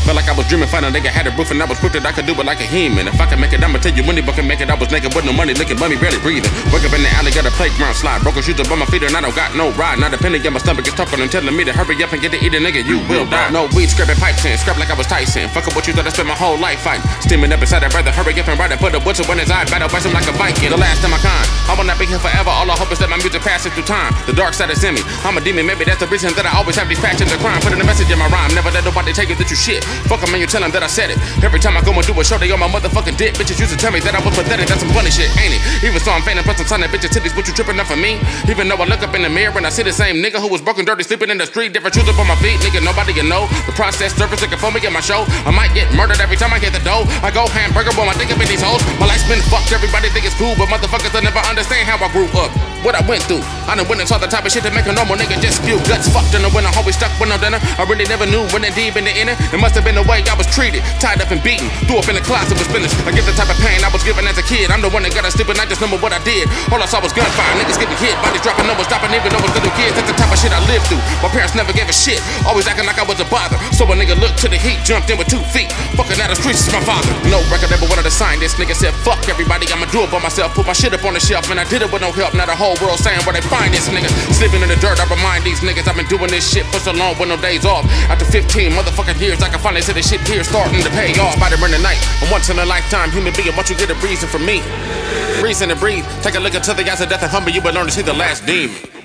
Felt like I was dreaming, find a nigga had a roof and I was proof that I could do it like a human. If I could make it, I'ma tell you when but can make it. I was naked with no money, looking bummy, barely breathing. Wake up in the alley, got a playground slide. Broken shoes up on my feet and I don't got no ride. Not depending on my stomach is talking and telling me to hurry up and get to eat a nigga, you will die. No weed, scraping pipes in, scrap like I was Tyson. Fuck up what you thought I spent my whole life fighting. Steaming up inside, I'd rather hurry up and ride and put a whistle in his eye. Battle bust him like a Viking. The last of my kind. I will not be here forever. All I hope is that my music passes through time. The dark side is in me. I'm a demon, maybe that's the reason that I always have these passions of crime. Putting a message in my rhyme. Never let nobody take it that you shit. Fuck 'em and you tell 'em that I said it. Every time I go and do a show, they on my motherfucking dick. Bitches used to tell me that I was pathetic. That's some funny shit, ain't it? Even so, I'm fainting, plus I'm signing bitches titties. But you tripping up for me? Even though I look up in the mirror and I see the same nigga who was broken, dirty, sleeping in the street. Different shoes up on my feet, nigga. Nobody can know the process. Surface looking for me in my show. I might get murdered every time I hit the dough. I go hamburger while I think up in these hoes. My life's been fucked. Everybody think it's cool, but motherfuckers will never understand how I grew up. What I went through. I done went and saw the type of shit that make a normal nigga just spew guts. Fucked in the winter, always stuck with no dinner. I really never knew when it deep in the inner. It must have been the way I was treated, tied up and beaten, threw up in the closet with spinners. I get the type of pain I was given as a kid. I'm the one that got to sleep and I just remember what I did. All I saw was gunfire, niggas getting hit, bodies dropping, no one stopping, even though it was little kids. That's the type of shit I lived through. My parents never gave a shit, always acting like I was a bother. So a nigga looked to the heat, jumped in with 2 feet. Fucking out the streets is my father. No record ever wanted to sign this. Nigga said fuck everybody, I'ma do it by myself. Put my shit up on the shelf and I did it with no help. Now the whole world saying where they find this nigga. Sleeping in the dirt, I remind these niggas I've been doing this shit for so long with no days off. After 15 motherfucking years, I can finally say this shit here starting to pay off. Spider in the night, a once in a lifetime human being. Once you get a reason for me, reason to breathe. Take a look into the eyes of death and humble, you will learn to see the last demon.